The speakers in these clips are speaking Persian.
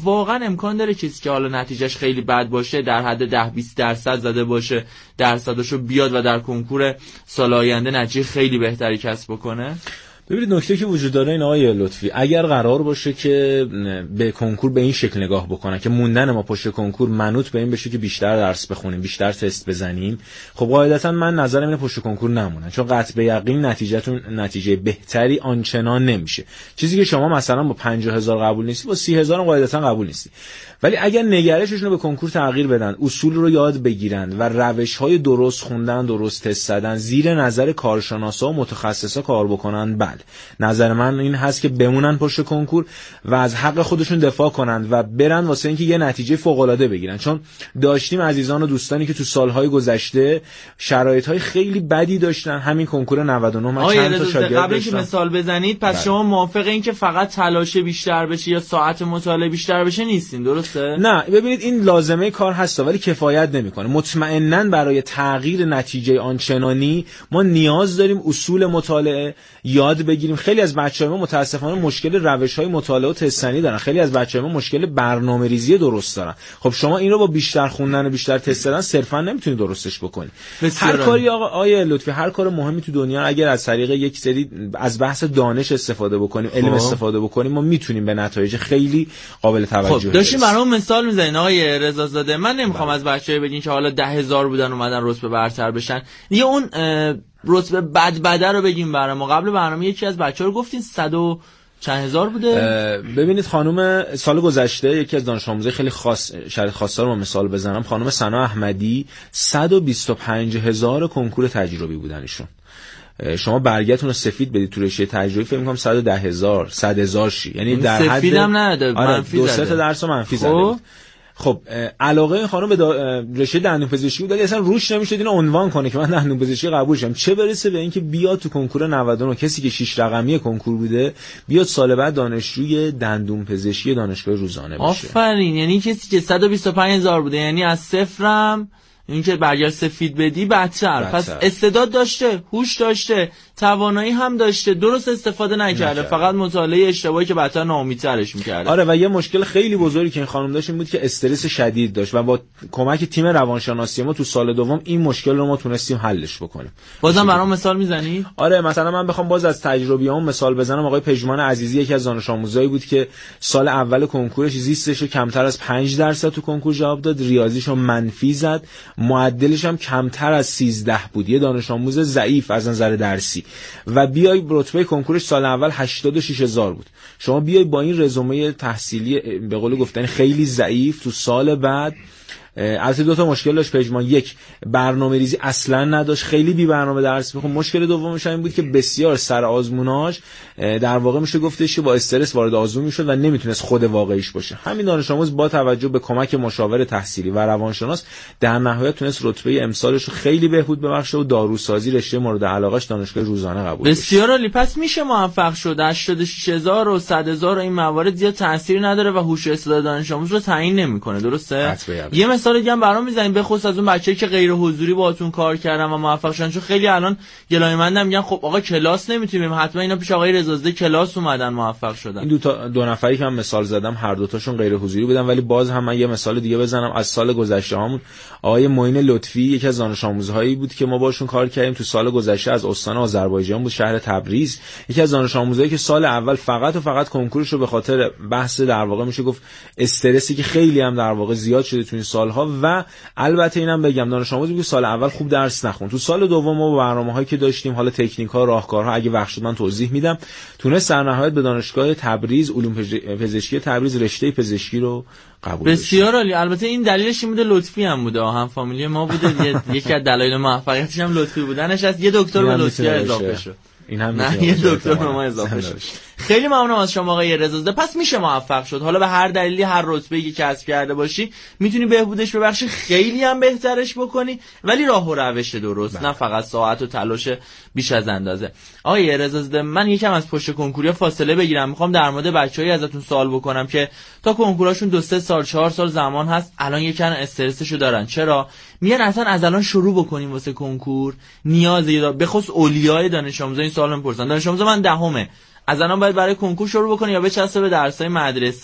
واقعا امکان داره کسی که حالا نتیجهش خیلی بد باشه در حد 10-20% زده باشه درصدشو بیاد و در کنکور سال آینده نتیجه خیلی بهتری کسب بکنه؟ ببینید نکته که وجود داره این آقای لطفی، اگر قرار باشه که به کنکور به این شکل نگاه بکنن که موندن ما پشت کنکور منوط به این بشه که بیشتر درس بخونیم، بیشتر تست بزنیم، خب قاعدتا من نظرم اینه پشت کنکور نمونن، چون قطع به یقین نتیجهتون نتیجه بهتری آنچنان نمیشه. چیزی که شما مثلا با 50,000 قبول نیستی با 30,000 قاعدتا قبول نیستی. ولی اگر نگرششون رو به کنکور تغییر بدن، اصول رو یاد بگیرن و روش‌های درست خوندن، درست تست زدن، زیر نظر کارشناسا و متخصصا کار بکنن، بله نظر من این هست که بمونن پشت کنکور و از حق خودشون دفاع کنن و برن واسه اینکه یه نتیجه فوق‌العاده بگیرن. چون داشتیم عزیزان و دوستانی که تو سالهای گذشته شرایط‌های خیلی بدی داشتن، همین کنکور 99 من چند تا شاگرد قبل اینکه مثال بزنید پس شما موافق این که فقط تلاش بیشتر بشه یا ساعت مطالعه بیشتر بشه نیستین، درسته؟ نه ببینید این لازمه کار هست ولی کفایت نمیکنه. مطمئناً برای تغییر نتیجه آنچنانی ما نیاز داریم اصول مطالعه یاد بگیریم. خیلی از بچه‌ها ما متاسفانه مشکل روش‌های مطالعه و تستنی دارن، خیلی از بچه‌ها ما مشکل برنامه‌ریزی درست دارن. خب شما این رو با بیشتر خوندن و بیشتر تست زدن صرفاً نمیتونید درستش بکنید. هر کاری آقای لطفی، هر کار مهمی تو دنیا اگر از طریق یک سری از بحث دانش استفاده بکنیم، علم استفاده بکنیم، ما میتونیم به نتایج خیلی قابل توجه برسیم. داشتیم برام مثال میزنین آقای رضازاده، من نمیخوام از بچه‌ها بگین که حالا 10,000 بودن اومدن رتبه برتر بشن، دیگه اون رتبه بده رو بگیم برام. ما قبل برنامه یکی از بچه‌ها رو گفتین 100 و چند هزار بوده. ببینید خانم سال گذشته یکی از دانش آموزای خیلی خاص، شرایط خاصا رو مثال بزنم، خانم سنا احمدی 125,000 کنکور تجربی بودن ایشون. شما برگتون رو سفید بدید تو رشته تجربی فکر می‌کنم 110,000 100,000 شی، یعنی در حد سفیدم نداده، منفی زده. 2 تا درس منفی زده. خب علاقه این خانم به رشته دندونپزشکی بود، اصلا روش نمیشد اینو عنوان کنه که من دندونپزشکی قبول شدم، چه برسه به اینکه بیاد تو کنکور 99 کسی که 6 رقمی کنکور بوده بیاد سال بعد دانشجوی دندونپزشکی دانشگاه روزانه بشه. آفرین، یعنی کسی که 125,000 بوده، یعنی از صفرم این که برگشت سفید بدی بدتر. پس استعداد داشته، هوش داشته، توانایی هم داشته، درست استفاده نکرده. فقط مطالعه اشتباهی که بدتر ناامیدترش می‌کرده. آره و یه مشکل خیلی بزرگی که این خانم داشت این بود که استرس شدید داشت و با کمک تیم روانشناسی ما تو سال دوم این مشکل رو ما تونستیم حلش بکنیم. بازم برام مثال میزنی؟ آره مثلا من بخوام باز از تجربیام مثال بزنم، آقای پژمان عزیزی یکی از دانش آموزایی بود که سال اول کنکورش زیستش رو کمتر از 5% تو کنکور جواب داد، ریاضیشو منفی زد، معدلش هم کمتر از 13 بود، یه دانش آموز ضعیف از نظر درسی و بیای رتبه کنکورش سال اول 86,000 بود. شما بیای با این رزومه تحصیلی به قول گفتن خیلی ضعیف تو سال بعد البته 2 تا مشکل داشت پژمان، یک برنامه‌ریزی اصلا نداشت، خیلی بی برنامه درس می‌خوند. مشکل دومش این بود که بسیار سر آزموناش در واقع میشه گفتش که با استرس وارد آزمون میشد و نمیتونست خود واقعیش باشه. همین دانش آموز با توجه به کمک مشاور تحصیلی و روانشناس در نهایت تونست رتبه امسالش رو خیلی بهبود ببخشه و داروسازی رشته مورد علاقه‌اش دانشگاه روزانه قبول بشه. بسیار عالی، پس میشه موفق شد. 86,000 و 100,000 این موارد زیاد تاثیر نداره و هوش و استعداد دانش آموز رو تعیین نمیکنه، درسته؟ یه مثال دیگه هم برام میزنیم به خصوص از اون بچه‌ای که غیر حضوری باهاتون کار کردن و موفق شدن، چون خیلی الان گلایه‌مندم میگن خب آقا کلاس نمیتونیم، حتما اینا پیش آقای رضازاده کلاس اومدن موفق شدن. این دو نفری که من مثال زدم هر دو تاشون غیر حضوری بودن، ولی باز هم من یه مثال دیگه بزنم از سال گذشته هامون. آقای معین لطفی یکی از دانش آموزهایی بود که ما باشون کار کردیم تو سال گذشته، از استان آذربایجان بود، شهر تبریز. یکی از دانش آموزایی که سال اول فقط و فقط کنکورش رو به خاطر بحث در واقع میشه گفت استرسی که خیلی هم در واقع زیاد شده تو این سالها و البته اینم بگم دانش آموزی که سال اول خوب درس نخوند، تو سال دوم ما با برنامه‌هایی که داشتیم، حالا تکنیک‌ها، راهکارها، اگه وقت شد من توضیح میدم، تونست در نهایت به دانشگاه تبریز علوم پزشکی تبریز رشته پزشکی رو قبول بشه. بسیار عالی. البته این دلیلش این بوده لطفی هم بوده، هم فامیلی ما بوده. یکی از دلایل موفقیتش هم لطفی بودنش است. یه دکتر به لطفی اضافه شد. این هم نه یه دکتر به ما اضافه شد. خیلی ممنونم از شما آقای رضازاده. پس میشه موفق شد، حالا به هر دلیلی هر رتبه‌ای که کسب کرده باشی میتونی بهبودش ببخشی، خیلی هم بهترش بکنی، ولی راه و روش درست، نه فقط ساعت و تلاش بیش از اندازه. آقای رضازاده من یکم از پشت کنکوریا فاصله بگیرم، میخوام در مورد بچه‌ای ازتون سوال بکنم که تا کنکوراشون 2-3 سال 4 سال زمان هست، الان یکم استرسشو دارن. چرا؟ میگن اصلا از الان شروع بکنیم واسه کنکور نیازی به خصوص اولیای دانش آموزا این سوال میپرسن. دانش آموز من دهمه، از الان باید برای کنکور شروع بکنه یا بچسبه به درسای مدرسه؟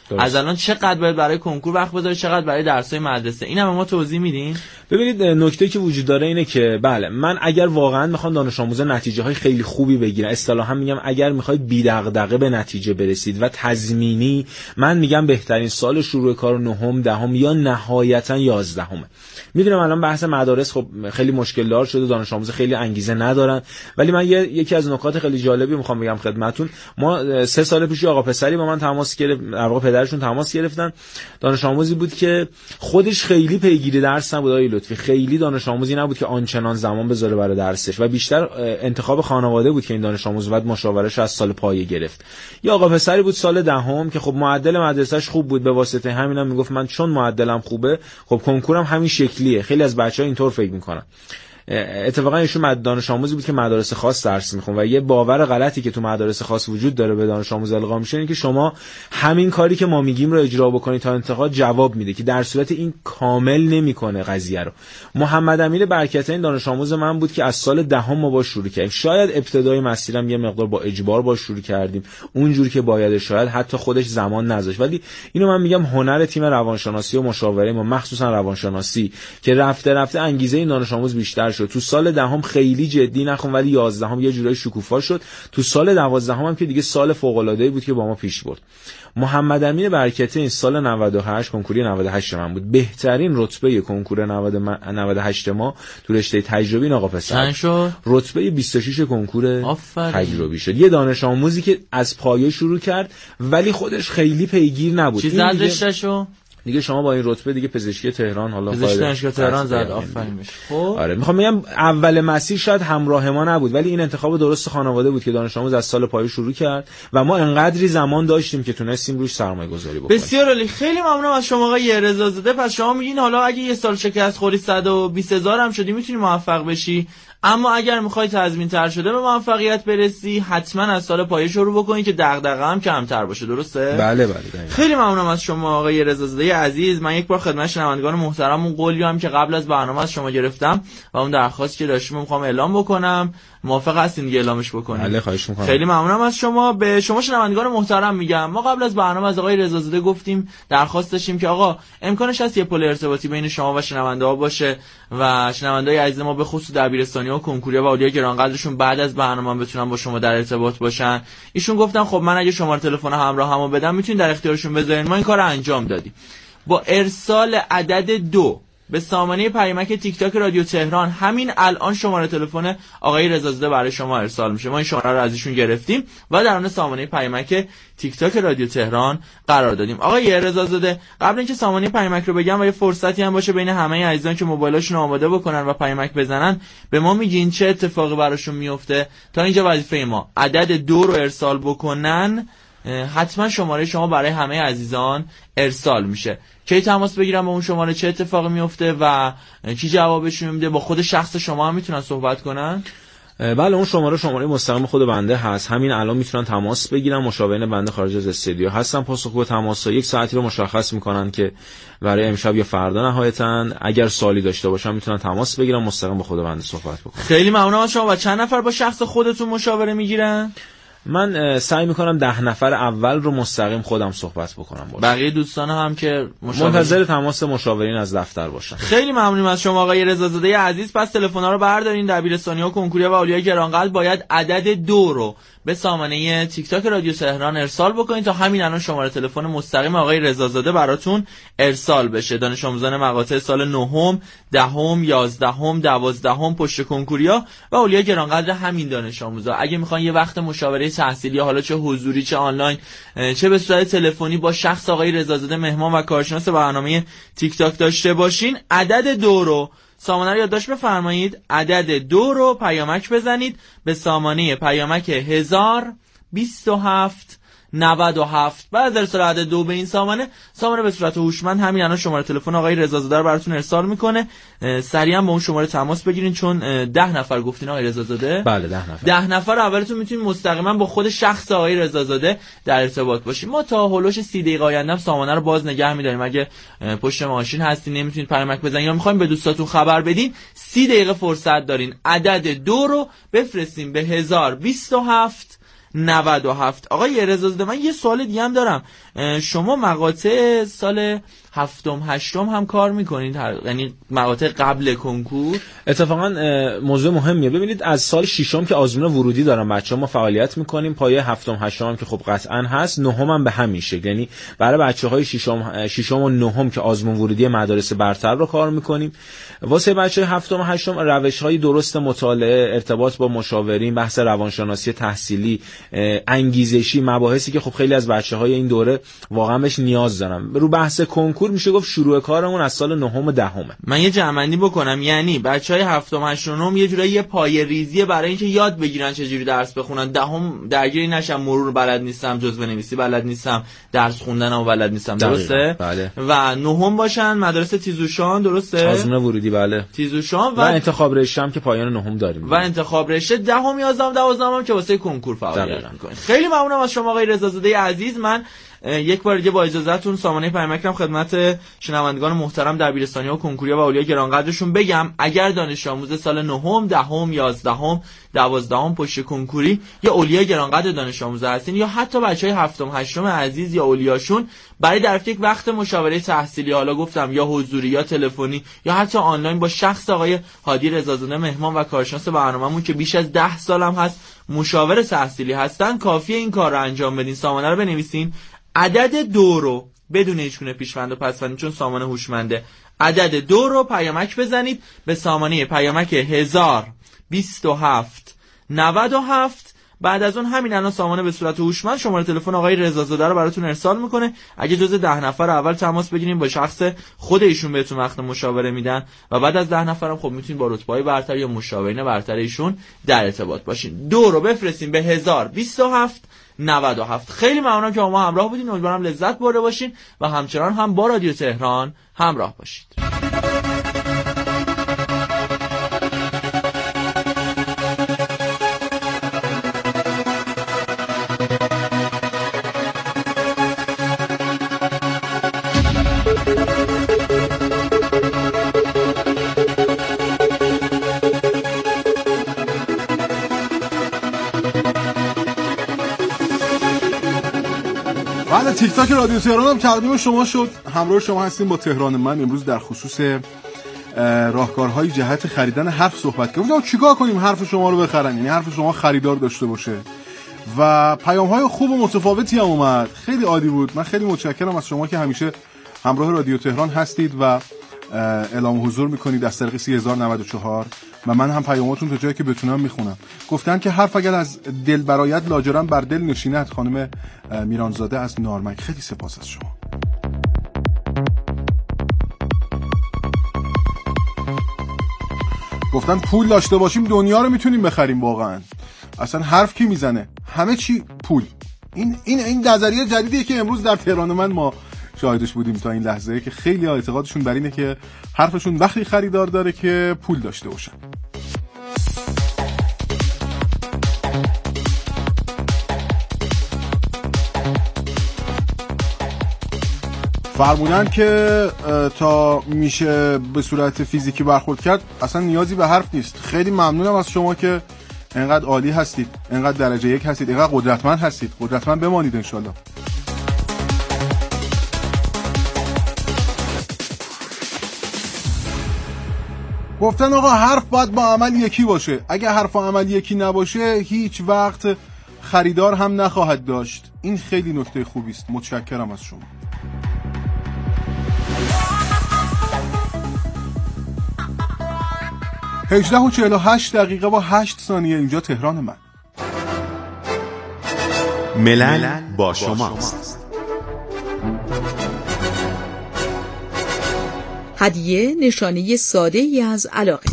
از الان چقدر باید برای کنکور وقت بذاری، چقدر برای درس‌های مدرسه، اینم ما توضیح میدین؟ ببینید نکته که وجود داره اینه که بله، من اگر واقعا میخوام دانش آموزا نتیجه‌های خیلی خوبی بگیرن، اصطلاحا میگم اگر میخواید بی دغدغه به نتیجه برسید و تضمینی، من میگم بهترین سال شروع کار 9ام، 10ام یا نهایتا 11ام. میدونم الان بحث مدارس خب خیلی مشکل دار شده، دانش آموزا خیلی انگیزه ندارن، ولی من یکی از نکات خیلی جالبی میخوام بگم خدمتتون. ما 3 سال پیش آقا پسری با من تماس گرفت، آقا پدرشون تماس گرفتن، دانش آموزی بود که خودش خیلی پیگیری درس نبود، آقای لطفی خیلی دانش آموزی نبود که آنچنان زمان بذاره برای درسش و بیشتر انتخاب خانواده بود که این دانش آموز بعد مشاورهش از سال پایه گرفت. یا آقا پسری بود سال 10ام که خب معدل مدرسه‌اش خوب بود، به واسطه همینم میگفت من چون معدلم خوبه خب کنکورم همین شکلیه. خیلی از بچه‌ها اینطور فکر میکنن. اتفاقا ایشون دانش آموزی بود که مدارس خاص درس میخونه و یه باور غلطی که تو مدارس خاص وجود داره به دانش آموز القا میشه اینه که شما همین کاری که ما میگیم رو اجرا بکنید تا انتقاد جواب میده، که در صورت این کامل نمیکنه قضیه رو. محمد امین برکتین دانش آموز من بود که از سال 10ام ما باش شروع کردیم. شاید ابتدای مسیرم یه مقدار با اجبار باش شروع کردیم، اونجوری که باید، شاید حتی خودش زمان نذاشت، ولی اینو من میگم هنر تیم روانشناسی و مشاوره ما، مخصوصا روانشناسی، که رفته رفته انگیزه این دانش آموز بیشتر شد. تو سال 10ام خیلی جدی نخون، ولی 11ام یه جورای شکوفا شد. تو سال 12ام هم که دیگه سال فوق العاده بود که با ما پیش برد. محمد امین برکتی این سال 98 کنکوری 98 من بود، بهترین رتبه کنکور 98 ما تو رشته تجربی. آقا پسر شد رتبه 26 کنکور تجربی شد. یه دانش آموزی که از پایه شروع کرد ولی خودش خیلی پیگیر نبود. چی زد رشته‌شو؟ دیگه شما با این رتبه دیگه پزشکی تهران، حالا پزشکی دانشگاه تهران زد. آفرین میشه. خب آره، میخوام بگم اول مسیر شاید همراه ما نبود، ولی این انتخاب درست خانواده بود که دانش آموز از سال پایه شروع کرد و ما انقدری زمان داشتیم که تونستیم روش سرمایه‌گذاری بکنیم. بسیار عالی، خیلی ممنونم از شما آقای رضازاده. پس شما میگین حالا اگه یه سال شکست خوری 120,000 هم شدی میتونی موفق بشی، اما اگر میخوای تضمین تر شده به موفقیت برسی حتما از سال پایه شروع بکنی که دغدغه هم کمتر باشه. درسته؟ بله. خیلی ممنونم از شما آقای رضازاده عزیز. من یک بار خدمت شنوندگان محترم اون قولی هم که قبل از برنامه از شما گرفتم و اون درخواست که داشتم میخوام اعلام بکنم. موافق هستین دیگه اعلامش بکنیم؟ بله، خواهش میکنم. خیلی ممنونم از شما. به شما شنوندگان محترم میگم، ما قبل از برنامه از آقای رضازاده گفتیم، درخواست داشتیم که آقا امکانش هست یه پل ارتباطی بین شما و شنونده ها باشه و شنوندای عزیز ما به خصوص دبیرستانی‌ها و کنکوریا و اولیا گرانقدرشون بعد از برنامه بتونن با شما در ارتباط باشن. ایشون گفتن خب من اگه شماره تلفن همراهمو بدم میتونین در اختیارشون بذارین. ما این کارو انجام دادیم. با ارسال عدد 2 به سامانه پیامک تیک تاک رادیو تهران همین الان شماره تلفن آقای رضازاده برای شما ارسال میشه. ما این شماره رو از ایشون گرفتیم و در اون سامانه پیامک تیک تاک رادیو تهران قرار دادیم. آقای رضازاده، قبل اینکه سامانه پیامک رو بگم و یه فرصتی هم باشه بین همه عزیزان که موبایلاشون آماده بکنن و پیامک بزنن، به ما میگین چه اتفاقی براشون میفته؟ تا اینجا وظیفه ما عدد 2 رو ارسال بکنن، حتما شماره شما برای همه عزیزان ارسال میشه. کی تماس بگیرم با اون شماره، چه اتفاقی میفته و کی جوابشون میده؟ با خود شخص شما هم میتونن صحبت کنن؟ بله، اون شماره مستقیم خود بنده هست. همین الان میتونن تماس بگیرن. مشاورین بنده خارج از استودیو هستن، پاسخگو تماس‌ها 1 ساعتی رو مشخص میکنن که برای امشب یا فردا نهایتاً اگر سوالی داشته باشن میتونن تماس بگیرن، مستقیم با خود بنده صحبت بکنن. خیلی ممنونم از شما. و چند نفر با شخص خودتون مشاوره میگیرن؟ من سعی میکنم 10 نفر اول رو مستقیم خودم صحبت بکنم باشه. بقیه دوستان هم که منتظر تماس مشاورین از دفتر باشن. خیلی ممنونم از شما آقای رضازاده عزیز. پس تلفن‌ها رو بردارین. دبیرستانی‌ها و کنکوریا و اولیای گرانقدر باید عدد 2 رو به سامانه تیک تاک رادیو تهران ارسال بکنید تا همین الان شماره تلفن مستقیم آقای رضازاده براتون ارسال بشه. دانش آموزان مقاطع سال 9ام، 10ام، 11ام، 12ام پشت کنکوریا و اولیای گرانقدر همین دانش آموزا اگه میخوان یه وقت مشاوره تحصیلی حالا چه حضوری چه آنلاین چه به صورت تلفنی با شخص آقای رضازاده مهمان و کارشناس برنامه تیک تاک داشته باشین، عدد 2 رو سامانه رو یادداشت بفرمایید. عدد 2 رو پیامک بزنید به سامانه پیامک 1027 97. بعد از ارسال عدد 2 به این سامانه به صورت هوشمند همین الان شماره تلفن آقای رضازاده رو براتون ارسال میکنه. سریعا با اون شماره تماس بگیرین چون 10 نفر گفتین آقای رضازاده؟ بله 10 نفر. 10 نفر اولتون میتونید مستقیما با خود شخص آقای رضازاده در ارتباط باشین. ما تا هولوش 30 دقیقه آینده سامانه رو باز نگه می‌داریم. اگه پشت ماشین هستین نمیتونید پیامک بزنید یا می‌خواید به دوستاتون خبر بدین 30 دقیقه فرصت دارین. عدد 2 رو بفرستین به 1027 97. آقای رضازاده من یه سوال دیگه هم دارم. شما مقاطع سال 7م 8م هم کار میکنید، یعنی مقاطع قبل کنکور؟ اتفاقا موضوع مهمیه. ببینید از سال 6م که آزمون ورودی دارن بچه‌ها ما فعالیت میکنیم، پایه 7م 8م که خب قطعا هست، 9م هم به همین شکل، یعنی برای بچه‌های 6م و 9م که آزمون ورودی مدارس برتر رو کار میکنیم. واسه بچه‌های 7م و 8م روش‌های درست مطالعه، ارتباط با مشاورین، بحث روانشناسی تحصیلی، انگیزشی، مباحثی که خب خیلی از بچه‌های این دوره واقعا بهش نیاز دارن. رو بحث کنکور میشه گفت شروع کارمون از سال 9م و 10م. من یه جمع‌بندی بکنم، یعنی بچهای 7م 8م 9م یه جورایی یه پایه ریزیه برای اینکه یاد بگیرن چجوری درس بخونن. 10م درگیری نشم، مرور بلد نیستم، جزوه نویسی بلد نیستم، درس خوندنم بلد نیستم، درسته؟ بله. و 9م باشن مدارس تیزوشان، درسته؟ آزمون ورودی بله. تیزوشان و انتخاب رشته هم که پایان 9م داریم. و انتخاب رشته 10م 11م 12م هم که واسه کنکور فعالیت می‌کنید. خیلی ممنونم از شما آقای رضازاده عزیز. من یک بار دیگه با اجازهتون سامانه پیامکم خدمت شنوندگان محترم دبیرستانی‌ها و کنکوریا و اولیا گرانقدرشون بگم اگر دانش آموز سال 9م 10م 11م 12م پشت کنکوری یا اولیا گرانقدر دانش آموز هستین، یا حتی بچهای 7م 8م عزیز یا اولیاشون برای دریافت یک وقت مشاوره تحصیلی، حالا گفتم یا حضوری یا تلفنی یا حتی آنلاین، با شخص آقای هادی رضازاده مهمان و کارشناس برنامه‌مون که بیش از 10 سالم هست مشاور تحصیلی هستن، کافیه این کار رو انجام بدین. سامانه رو بنویسین، عدد 2 رو بدون هیچگونه پیشوند و پسوند چون سامانه هوشمنده، عدد 2 رو پیامک بزنید به سامانه پیامک 1027 97. بعد از اون همین الان سامانه به صورت هوشمند شماره تلفن آقای رضازاده رو براتون ارسال میکنه. اگه جز 10 نفر اول تماس بگیریم با شخص خود ایشون بهتون وقت مشاوره میدن و بعد از 10 نفرم خب میتونید با رتبه‌های برتر یا مشاورین برتر ایشون در ارتباط باشین. 2 رو بفرستین به 1027 97. خیلی ممنونم که با ما همراه بودین، امیدوارم لذت برده باشین و همچنان هم با رادیو تهران همراه باشید. تیک تاک رادیو تهران هم تقدیم شما شد. همراه شما هستیم با تهران من. امروز در خصوص راهکارهای جهت خریدن حرف صحبت کنیم. چیکار کنیم حرف شما رو بخرن، یعنی حرف شما خریدار داشته باشه. و پیام‌های خوب و متفاوتی هم اومد، خیلی عالی بود. من خیلی متشکرم از شما که همیشه همراه رادیو تهران هستید و اعلام حضور میکنید از طریق 3094 و من هم پیاماتون تا جایی که بتونم میخونم. گفتن که حرف اگر از دل برایت لاجرم بر دل نشیند. خانم میرانزاده از نارمک، خیلی سپاس از شما. گفتن پول داشته باشیم دنیا رو میتونیم بخریم. واقعا اصلا حرف کی میزنه؟ همه چی پول. این نظریه جدیدیه که امروز در تهران من ما شاهدش بودیم تا این لحظه، که خیلی اعتقادشون بر اینه که حرفشون وقتی خریدار داره که پول داشته باشن. فرمودن که تا میشه به صورت فیزیکی برخورد کرد اصلا نیازی به حرف نیست. خیلی ممنونم از شما که انقدر عالی هستید، انقدر درجه یک هستید، انقدر قدرتمند هستید. قدرتمند بمانید انشالله. گفتن آقا حرف باید با عمل یکی باشه. اگه حرف و عمل یکی نباشه هیچ وقت خریدار هم نخواهد داشت. این خیلی نکته خوبی است. متشکرم از شما. هجده و 48 دقیقه و 8 ثانیه اینجا تهران من. ملل با شماست. هدیه نشانه ساده ای از علاقه.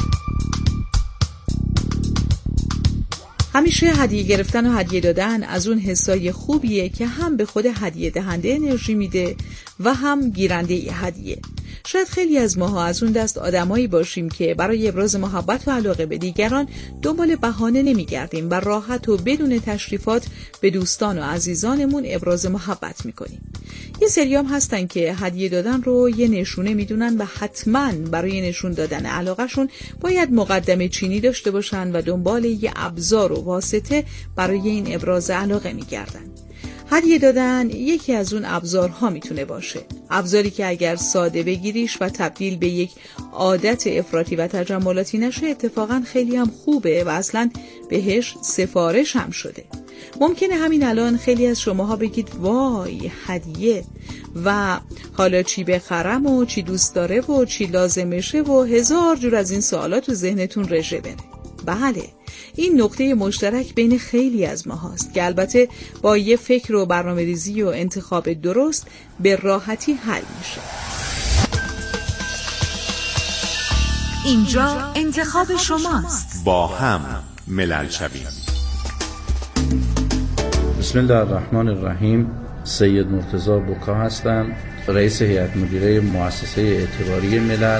همیشه هدیه گرفتن و هدیه دادن از اون حسای خوبیه که هم به خود هدیه دهنده انرژی میده و هم گیرنده هدیه. شاید خیلی از ماها از اون دست آدمایی باشیم که برای ابراز محبت و علاقه به دیگران دنبال بهانه نمیگردیم و راحت و بدون تشریفات به دوستان و عزیزانمون ابراز محبت میکنیم. یه سریام هستن که هدیه دادن رو یه نشونه میدونن و حتما برای نشون دادن علاقهشون باید مقدمه چینی داشته باشن و دنبال یه ابزار و واسطه برای این ابراز علاقه میگردن. هدیه دادن یکی از اون ابزارها میتونه باشه. ابزاری که اگر ساده بگیریش و تبدیل به یک عادت افراطی و تجملاتی نشه اتفاقا خیلی هم خوبه و اصلا بهش سفارش هم شده. ممکنه همین الان خیلی از شماها بگید وای هدیه و حالا چی بخرم و چی دوست داره و چی لازمشه و هزار جور از این سوالات تو ذهنتون رژه بره. بله، این نقطه مشترک بین خیلی از ما هست که البته با یه فکر و برنامه‌ریزی و انتخاب درست به راحتی حل میشه. اینجا انتخاب شماست. با هم ملل شویم. بسم الله الرحمن الرحیم. سید مرتضی بوکا هستم، رئیس هیئت مدیره مؤسسه اعتباری ملل.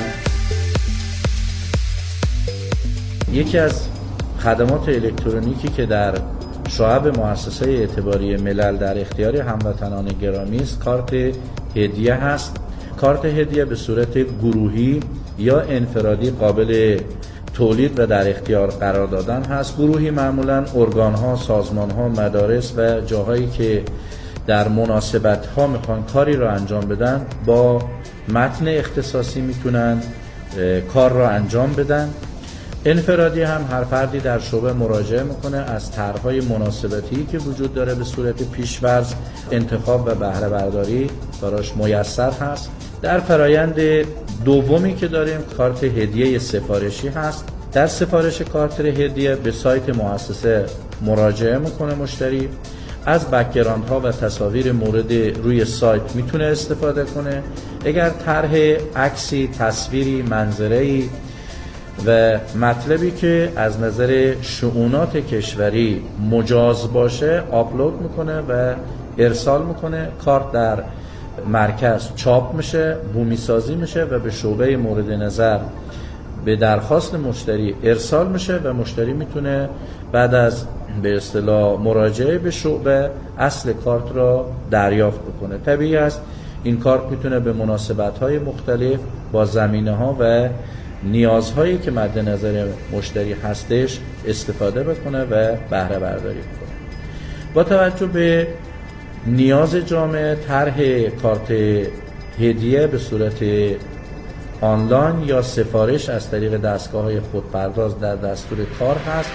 یکی از خدمات الکترونیکی که در شعب مؤسسه اعتباری ملل در اختیار هموطنان گرامی است کارت هدیه هست. کارت هدیه به صورت گروهی یا انفرادی قابل تولید و در اختیار قرار دادن هست. گروهی معمولاً ارگان‌ها، سازمان‌ها، مدارس و جاهایی که در مناسبت‌ها میخوان کاری رو انجام بدن با متن اختصاصی میتونن کار رو انجام بدن. انفرادی هم هر فردی در شعبه مراجعه میکنه، از طرح‌های مناسبتی که وجود داره به صورت پیش‌فرض انتخاب و بهره برداری براش میسر هست. در فرایند دومی که داریم کارت هدیه سفارشی هست. در سفارش کارت هدیه به سایت مؤسسه مراجعه میکنه مشتری، از بک‌گراندها و تصاویر مورد روی سایت میتونه استفاده کنه. اگر طرح عکسی، تصویری، منظره‌ای و مطلبی که از نظر شؤونات کشوری مجاز باشه آپلود میکنه و ارسال میکنه. کارت در مرکز چاپ میشه، بومی سازی میشه و به شعبه مورد نظر به درخواست مشتری ارسال میشه و مشتری میتونه بعد از به اصطلاح مراجعه به شعبه اصل کارت را دریافت بکنه. طبیعی است این کارت میتونه به مناسبت‌های مختلف با زمینه‌ها و نیازهایی که مد نظر مشتری هستش استفاده بکنه و بهره برداری بکنه. با توجه به نیاز جامعه طرح کارت هدیه به صورت آنلاین یا سفارش از طریق دستگاه‌های خودپرداز در دستور کار هست.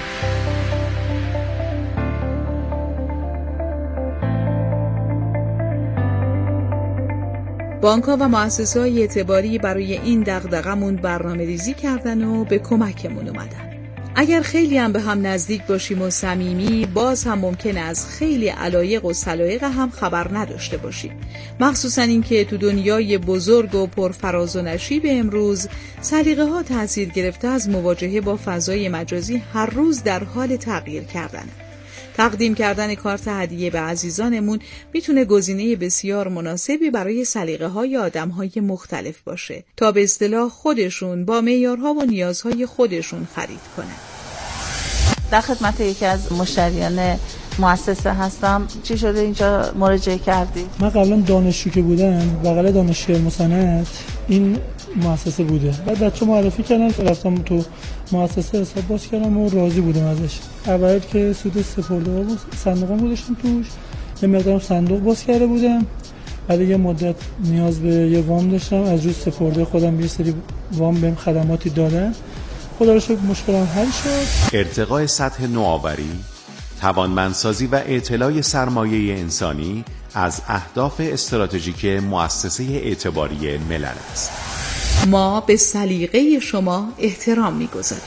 بانک‌ها و مؤسسه‌های اعتباری برای این دغدغه‌مون برنامه‌ریزی کردن و به کمکمون اومدن. اگر خیلی هم به هم نزدیک باشیم و صمیمی، باز هم ممکنه از خیلی علایق و سلایق هم خبر نداشته باشیم. مخصوصا اینکه تو دنیای بزرگ و پرفراز و نشیب امروز سلیقه‌ها تأثیر گرفته از مواجهه با فضای مجازی هر روز در حال تغییر کردن. تقدیم کردن کارت هدیه به عزیزانمون میتونه گزینه بسیار مناسبی برای سلیقه‌های آدم‌های مختلف باشه تا به اصطلاح خودشون با معیارها و نیازهای خودشون خرید کنن. در خدمت یکی از مشتریان مؤسسه هستم. چی شده اینجا مراجعه کردی؟ من قبلا دانشجو که بودم بغل دانشگاه مصنعت این مؤسسه بوده. بعد بچه معرفی کردن، رفتم تو مؤسسه حساب باز کردم و راضی بودم ازش. اول که سود سپرده ها صندوقم گذاشتم توش، یه مقدارم صندوق باز کرده بودم. بعد یه مدت نیاز به یه وام داشتم، از روز سپرده خودم یه سری وام بهم خدماتی دادن. خدا رو شکر مشکلم حل شد. ارتقاء سطح نوآوری، توانمندسازی و اطلاع سرمایه انسانی از اهداف استراتژیک مؤسسه اعتباری ملل است. ما به سلیقه شما احترام می‌گذاریم.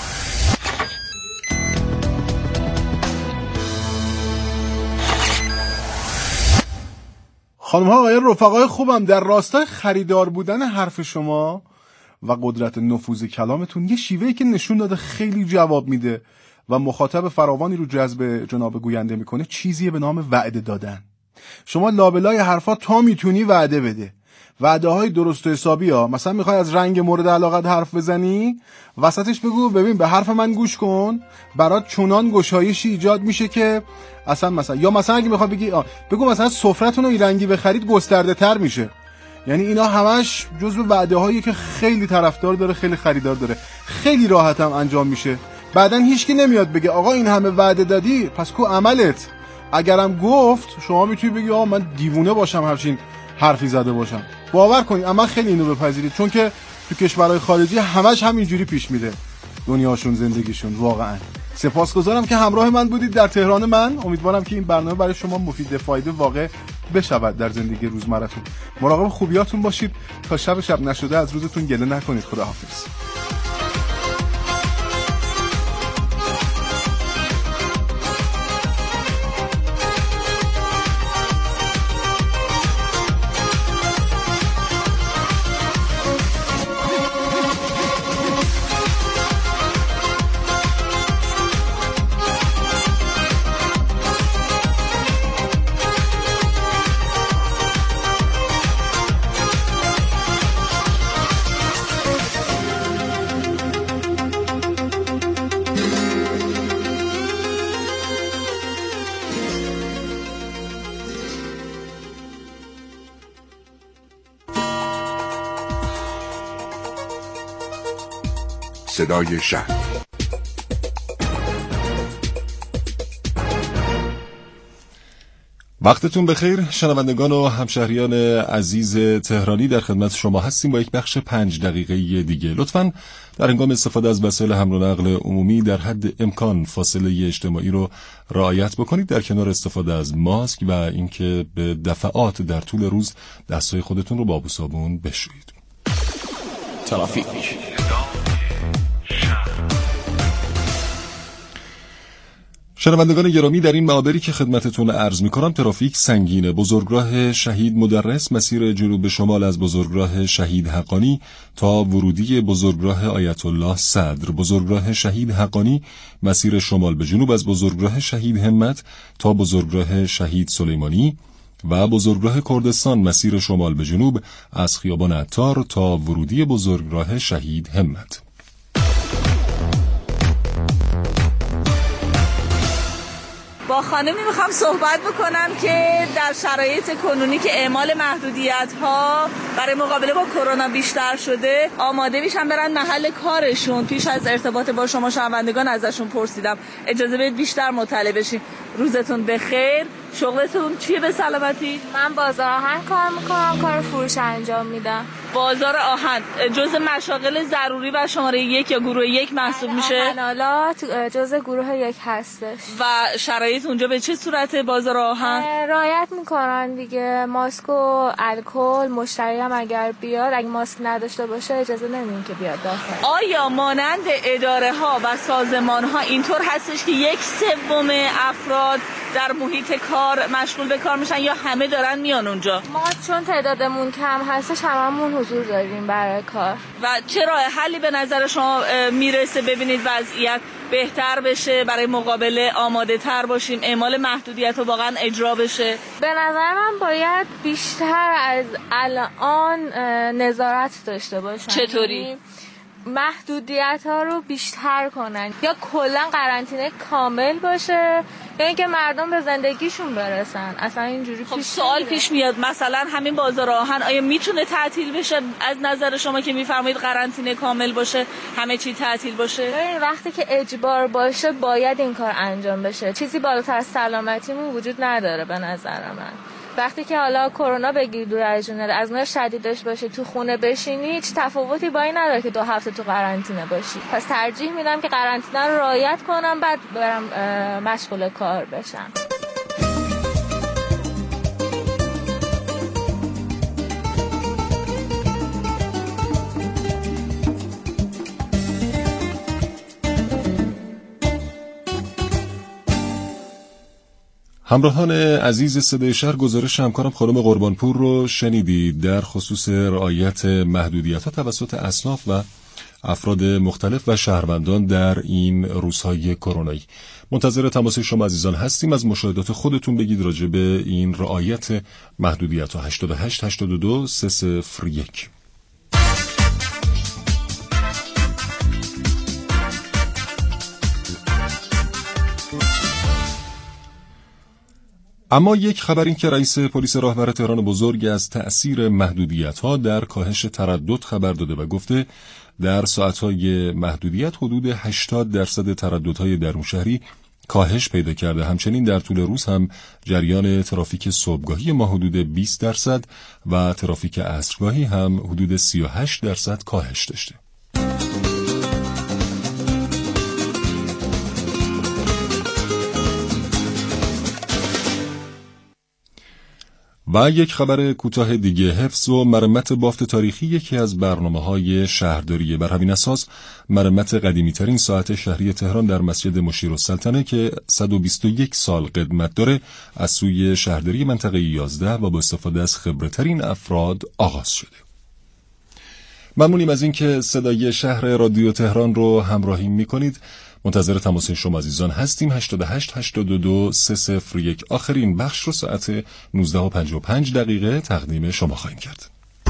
خانم‌ها آقایان رفقای خوبم، در راستای خریدار بودن حرف شما و قدرت نفوذ کلامتون یه شیوهی که نشون داده خیلی جواب میده و مخاطب فراوانی رو جذب جناب گوینده میکنه چیزیه به نام وعده دادن. شما لابلای حرفا تا میتونی وعده بده، وعده های درست و حسابی ها. مثلا میخوای از رنگ مورد علاقت حرف بزنی، وسطش بگو ببین به حرف من گوش کن، برات چونان گشایشی ایجاد میشه که مثلا یا مثلا اگه میخوای بگی بگو مثلا سفرتون رو این رنگی بخرید گسترده تر میشه. یعنی اینا همش جزو وعده هایی که خیلی طرفدار داره، خیلی خریدار داره، خیلی راحت هم انجام میشه. بعدن هیچکی نمیاد بگه آقا این همه وعده دادی پس کو عملت. اگرم گفت شما میتونید بگی آقا من دیوونه باشم همچین حرفی زده باشم. باور کنید اما خیلی اینو بپذیرید، چون که تو کشورهای خارجی همش همینجوری پیش میره دنیاشون، زندگیشون. واقعا سپاسگزارم که همراه من بودید در تهران من. امیدوارم که این برنامه برای شما مفید فایده واقع بشود در زندگی روزمره‌تون. مراقب خوبیاتون باشید تا شب نشده از روزتون گله نکنید. خداحافظ. صدای شهر. وقتتون بخیر شنوندگان و همشهریان عزیز تهرانی، در خدمت شما هستیم با یک بخش 5 دقیقه‌ای دیگه. لطفاً در هنگام استفاده از وسایل حمل و نقل عمومی در حد امکان فاصله اجتماعی رو رعایت بکنید، در کنار استفاده از ماسک و اینکه به دفعات در طول روز دستای خودتون رو با آب و صابون بشویید. ترافیک. شنوندگان گرامی، در این معابری که خدمتتون عرض می‌کنم ترافیک سنگینه. بزرگراه شهید مدرس مسیر جنوب شمال از بزرگراه شهید حقانی تا ورودی بزرگراه آیت الله صدر، بزرگراه شهید حقانی مسیر شمال به جنوب از بزرگراه شهید همت تا بزرگراه شهید سلیمانی و بزرگراه کردستان مسیر شمال به جنوب از خیابان عطار تا ورودی بزرگراه شهید همت. با خانمی میخوام صحبت بکنم که در شرایط کنونی که اعمال محدودیت‌ها برای مقابله با کرونا بیشتر شده آماده میشن برن محل کارشون. پیش از ارتباط با شما شنوندگان ازشون پرسیدم اجازه بدید بیشتر مطلع بشیم. روزتون بخیر. شغلتون چیه به سلامتی؟ من بازار آهن کار میکنم، کار فروش انجام میدم. بازار آهن جزء مشاغل ضروری و شماره 1 یا گروه 1 محسوب میشه؟ آهن‌آلات جزء گروه 1 هستش. و شرایط اونجا به چه صورته بازار آهن؟ رعایت میکنن دیگه، ماسک و الکل. مشتری هم اگر بیاد اگه ماسک نداشته باشه اجازه نمیدیم که بیاد داخل. آیا مانند اداره ها و سازمان ها اینطور هستش که 1/3 افراد در محیط کار مشغول به کار میشن یا همه دارن میان اونجا؟ ما چون تعدادمون کم هستش هممون حضور داریم برای کار. و چه راه حلی به نظر شما میرسه ببینید وضعیت بهتر بشه، برای مقابله آماده تر باشیم، اعمال محدودیت رو واقعا اجرا بشه؟ به نظر من باید بیشتر از الان نظارت داشته باشن. چطوری؟ محدودیت ها رو بیشتر کنن یا کلا قرنطینه کامل باشه یا اینکه مردم به زندگیشون برسن. اصلا اینجوری خب سوال پیش میاد مثلا همین بازار آهن آیا میتونه تعطیل بشه؟ از نظر شما که میفرمایید قرنطینه کامل باشه، همه چی تعطیل باشه؟ وقتی که اجبار باشه باید این کار انجام بشه. چیزی بالاتر از سلامتیمون وجود نداره به نظر من. وقتی که حالا کرونا بگیر دور از جونه ازمایش شدیدش باشه تو خونه بشینی هیچ تفاوتی با این نداره که 2 هفته تو قرنطینه باشی. پس ترجیح میدم که قرنطینه رو رعایت کنم بعد برم مشغول کار بشم. همراهان عزیز صدای شهر، گزارش همکارم خانم قربانپور رو شنیدید در خصوص رعایت محدودیت‌ها توسط اصناف و افراد مختلف و شهروندان در این روزهای کرونایی. منتظر تماس شما عزیزان هستیم. از مشاهدات خودتون بگید راجع به این رعایت محدودیت‌ها. 88 82 301. اما یک خبر این که رئیس پلیس راهور تهران بزرگ از تأثیر محدودیت‌ها در کاهش تردد خبر داده و گفته در ساعت‌های محدودیت حدود 80% ترددهای درون شهری کاهش پیدا کرده. همچنین در طول روز هم جریان ترافیک صبحگاهی ما حدود 20% و ترافیک عصرگاهی هم حدود 38% کاهش داشته. و یک خبر کوتاه دیگه، حفظ و مرمت بافت تاریخی یکی از برنامه‌های شهرداریه. بر همین اساس مرمت قدیمی‌ترین ساعت شهری تهران در مسجد مشیرالسلطنه که 121 سال قدمت داره از سوی شهرداری منطقه 11 و با استفاده از خبره‌ترین افراد آغاز شده. ممنونیم از اینکه صدای شهر رادیو تهران رو همراهی می‌کنید. منتظر تماس شما عزیزان هستیم. 88 82 301 آخرین بخش رو ساعت 19:55 تقدیم شما خواهیم کرد.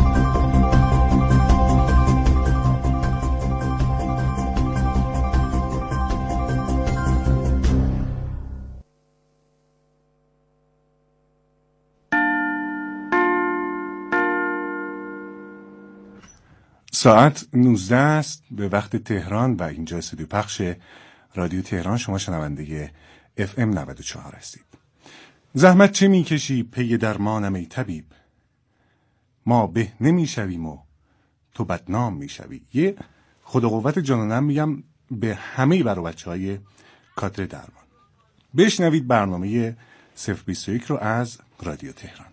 ساعت 19 است به وقت تهران و اینجا استودیو پخش رادیو تهران. شما شنونده FM 94 هستید. زحمت چه میکشی پی درمانم ای طبیب، ما به نمیشویم و تو بدنام میشوی. یه خدا قوت جانانم میگم به همه برای بچهای کادر درمان. بشنوید برنامه 021 رو از رادیو تهران.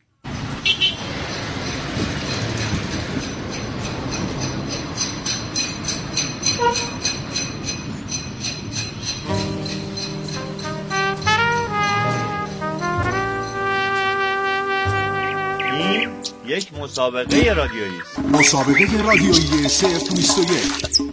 یک مسابقه رادیویی است. مسابقه رادیویی 021.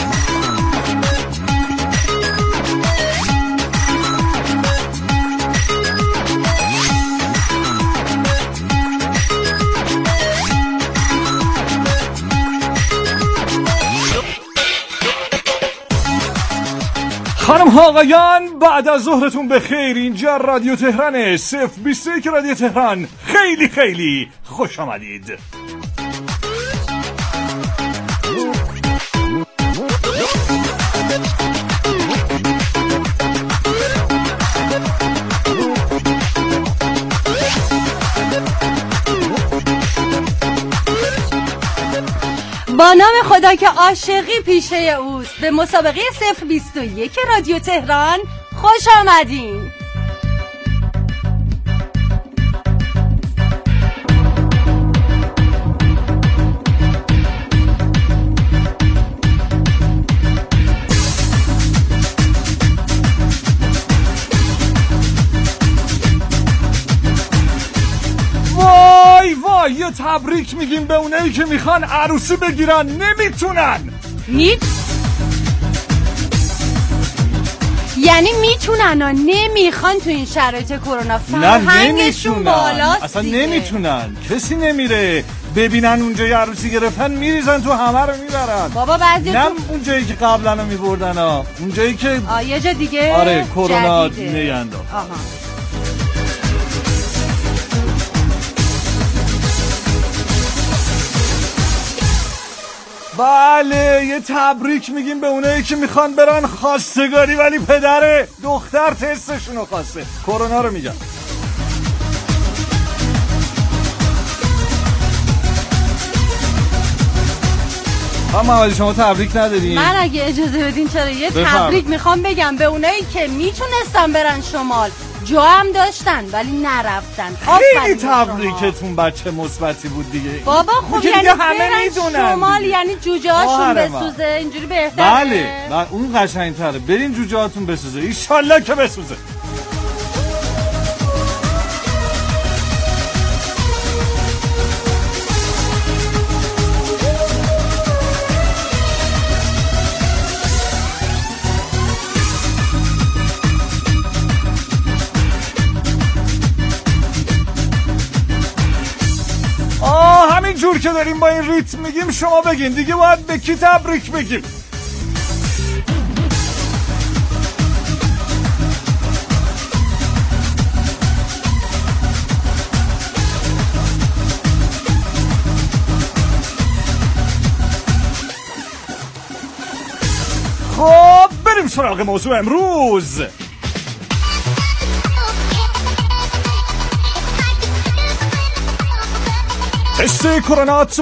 خانم ها آقایان، بعد از ظهرتون بخیر. اینجا رادیو تهران 021 رادیو تهران. خیلی خیلی خوش آمدید. با نام خدا که عاشقی پیشه اوست، به مسابقه 021 رادیو تهران خوش آمدین. یه تبریک میگیم به اونایی که میخوان عروسی بگیرن نمیتونن. یعنی میتونن و نمیخوان تو این شرایط کرونا. فرهنگشون بالاست اصلا نمیتونن. کسی نمیره ببینن اونجا یه عروسی گرفتن میریزن تو، همه رو میبرن. بابا بعضی نه اونجایی که قبلا رو میبردن ها، اونجایی که یه جا دیگه آره کرونا نینداخت. بله، یه تبریک میگیم به اونایی که میخوان برن خواستگاری ولی پدر دختر تستشونو خواسته. کرونا رو میگم. اما شما تبریک ندارین؟ من اگه اجازه بدین چرا یه تبریک میخوام بگم به اونایی که میتونستن برن شمال، جا هم داشتن ولی نرفتن. خیلی تبریکتون بچه مثبتی بود دیگه. بابا خب یعنی همه میدونن شمال دیگه. یعنی جوجه هاشون بسوزه، اینجوری بهتره. بله اون قشنگ‌تره. برین جوجه هاتون بسوزه، ایشالله که بسوزه. همین جور که داریم با این ریتم میگیم شما بگین دیگه باید به کی تبریک بگیم. خب بریم سراغ موضوع امروز. تست کرونا